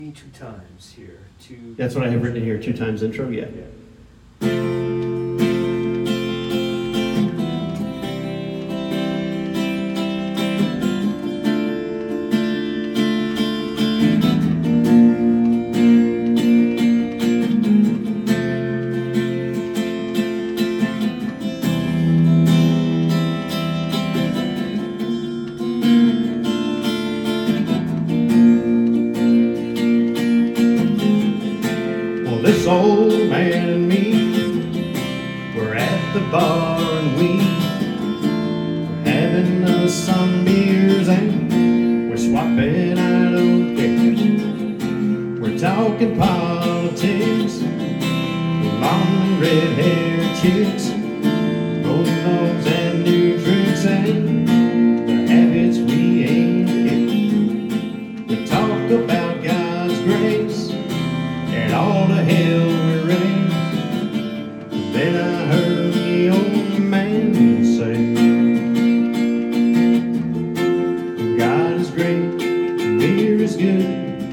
2 times here. That's what I have written here, 2 times intro, yeah. This old man and me, we're at the bar and we're having us some beers and we're swapping out old cash. We're talking politics, long and red-haired chicks, rolling logs and new tricks and the habits we ain't kicked. We talk about God's grace and all the hell we raised. Then I heard the old man say, God is great, beer is good,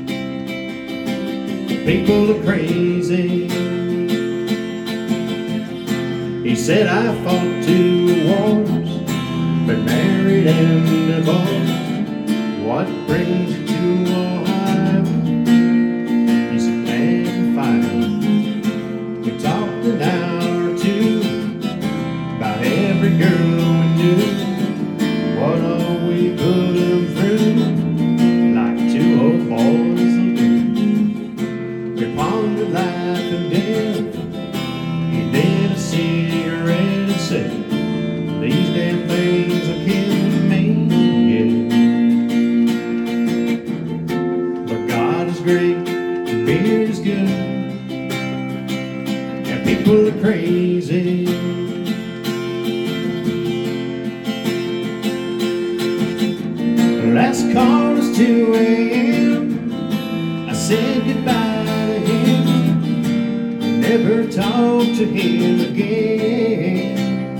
people are crazy. He said I fought 2 wars, been married and divorced. What brings you to Ohio? We talked an hour or 2 about every girl we knew. What all we put them through, like 2 old boys again. We pondered life and death. He lit a cigarette and said, these damn things are killing me, yeah. But God is great, beer is good, people are crazy. Last call was 2 a.m. I said goodbye to him, never talked to him again.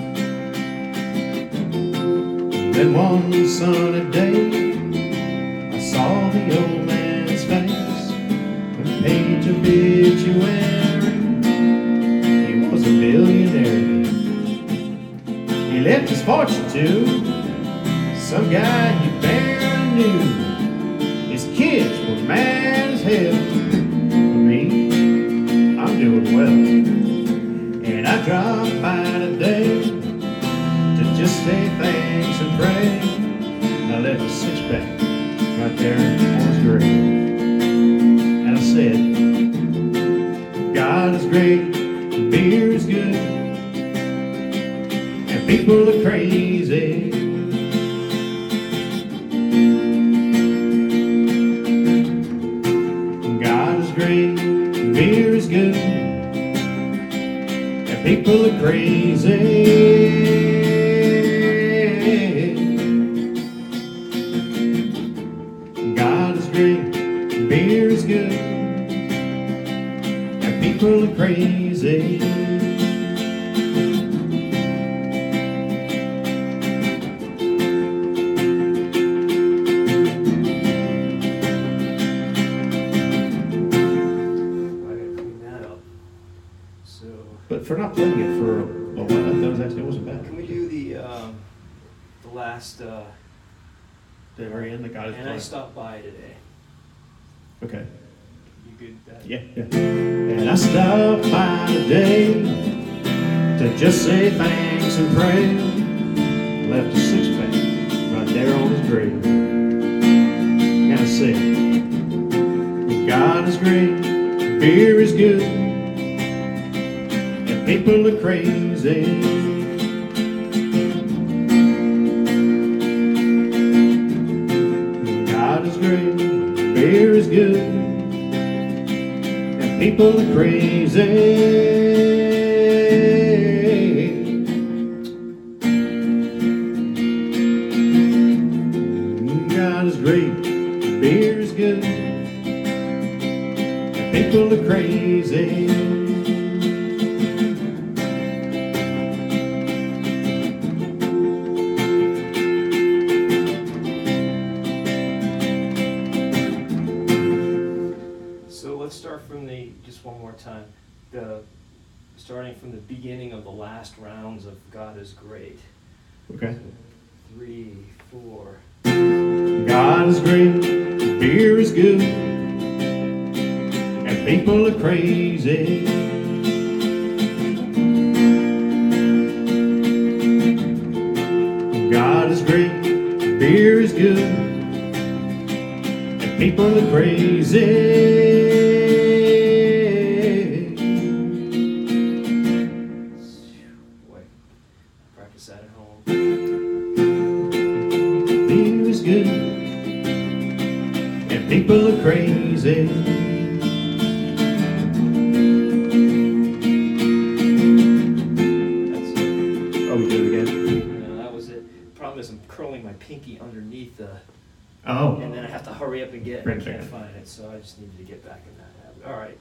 Then one sunny day I saw the old man's face, a page obituary, a billionaire. He left his fortune to some guy he barely knew. His kids were mad as hell. For me, I'm doing well. And I dropped by today to just say thanks and pray. I left a 6-pack right there on his grave. And I said, God is great, beer is good, and people are crazy. God is great, beer is good, and people are crazy. God is great, beer is good, and people are crazy. But for not playing it for a while, that was actually, it wasn't bad. Can we do the last? The very end, the God is and I stopped by today. Okay. You good with that? Yeah. And I stopped by today to just say thanks and pray. Left a 6-pack right there on his grave. And I said, God is great, beer is good, and people are crazy. God is great, beer is good, and people are crazy. God is great, beer is good, and people are crazy. let's start from just one more time. Starting from the beginning of the last rounds of God is Great. Okay. 3, 4. God is great, beer is good, and people are crazy. God is great, beer is good, and people are crazy. Boy, practice that at home. Beer is good, and people are crazy. That's it. Oh, we do it again? No, that was it. Problem is I'm curling my pinky underneath the, Oh. and then I have to hurry up and get it. I Right can't there. find it, so I just needed to get back in that habit. All right.